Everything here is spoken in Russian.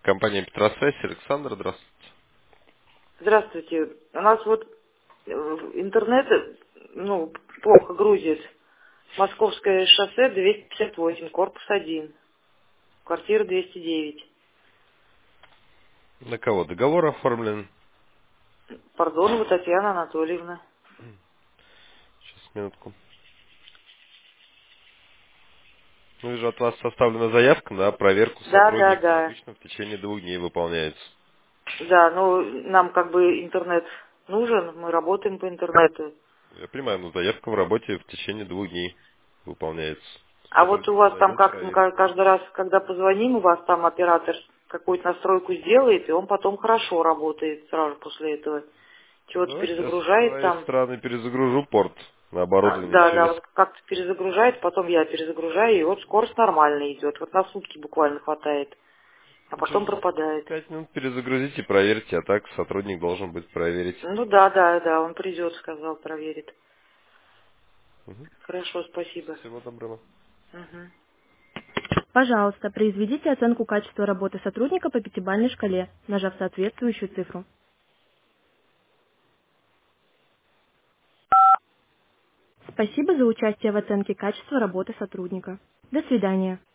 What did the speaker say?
Компания Петросвязь, Александр, здравствуйте. Здравствуйте. У нас вот интернет, плохо грузит. Московское шоссе 258, корпус 1, квартира 209. На кого договор оформлен? Пардонова Татьяна Анатольевна. Сейчас, минутку. Ну, вижу, от вас составлена заявка на проверку Да, да, сотрудника. да. Обычно в течение 2 дней выполняется. Да, ну нам как бы интернет нужен, мы работаем по интернету. Я понимаю, но заявка в работе в течение 2 дней выполняется. А вот у Сотрудник вас там подойдет, как, проверит. каждый раз, когда позвоним, у вас там оператор какую-то настройку сделает, и он потом хорошо работает сразу после этого. Чего-то Давайте я со перезагружает своей там. стороны перезагружу порт на оборудование Да, да, через вот как-то перезагружает, потом я перезагружаю, и вот скорость нормально идет. Вот на сутки буквально хватает, а потом через пропадает. 5 минут перезагрузите, проверьте, а так сотрудник должен будет проверить. Ну да, да, да, он придет, сказал, проверит. Мгм. Хорошо, спасибо. Всего доброго. Мгм. Пожалуйста, произведите оценку качества работы сотрудника по пятибалльной шкале, нажав соответствующую цифру. Спасибо за участие в оценке качества работы сотрудника. До свидания.